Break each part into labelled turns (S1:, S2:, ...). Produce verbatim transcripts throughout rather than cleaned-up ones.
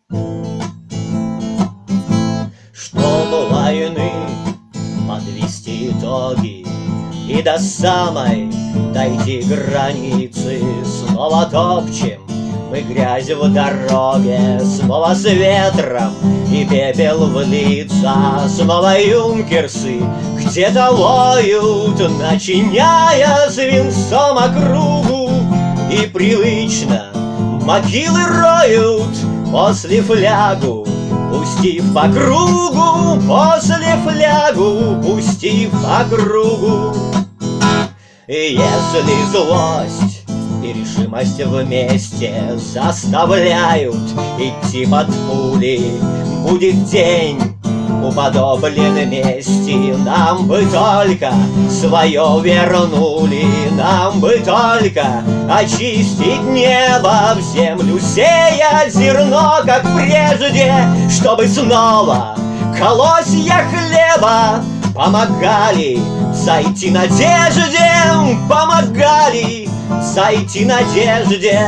S1: Чтоб войны подвести итоги и до самой дойти границы, снова топчем мы грязь в дороге, снова с ветром и пепел в лица, снова юнкерсы где-то воют, начиняя свинцом округу, и привычно могилы роют после флягу, пустив по кругу, после флягу, пустив по кругу. И если злость и решимость вместе заставляют идти под пули, будет день уподоблен мести. Нам бы только свое вернули, нам бы только очистить небо, в землю сеять зерно, как прежде, чтобы снова колосья хлеба помогали зайти надежде, помогали зайти надежде.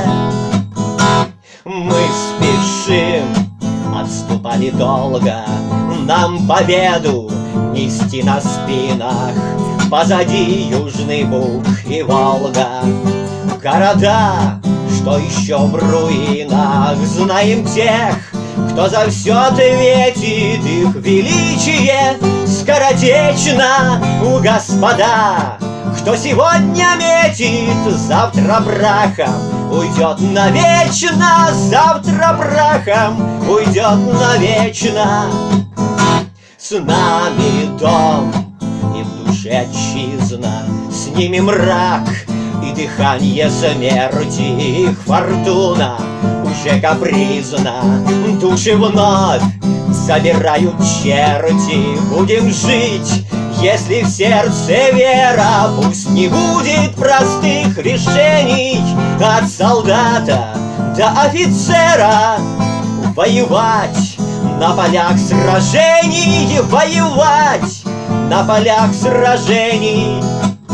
S1: Мы спешим, отступали долго, нам победу нести на спинах. Позади Южный Буг и Волга, города, что еще в руинах. Знаем тех, кто за все ответит, их величие скоротечно. Господа, кто сегодня метит, завтра прахом уйдет навечно, завтра прахом уйдет навечно. С нами дом и в душе отчизна, с ними мрак и дыхание смерти. Их фортуна уже капризна, души вновь забирают черти. Будем жить, если в сердце вера, пусть не будет простых решений. От солдата до офицера воевать на полях сражений, воевать на полях сражений.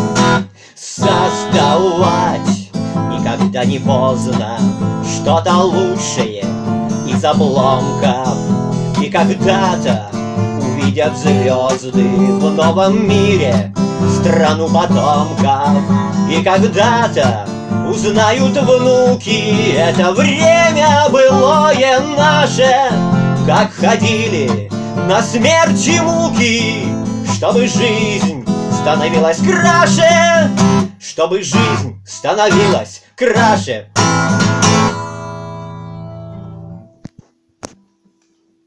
S1: Создавать никогда не поздно что-то лучшее из обломков. И когда-то увидят звезды в новом мире страну потомков. И когда-то узнают внуки это время былое наше, как ходили на смерть и муки, чтобы жизнь становилась краше, чтобы жизнь становилась краше.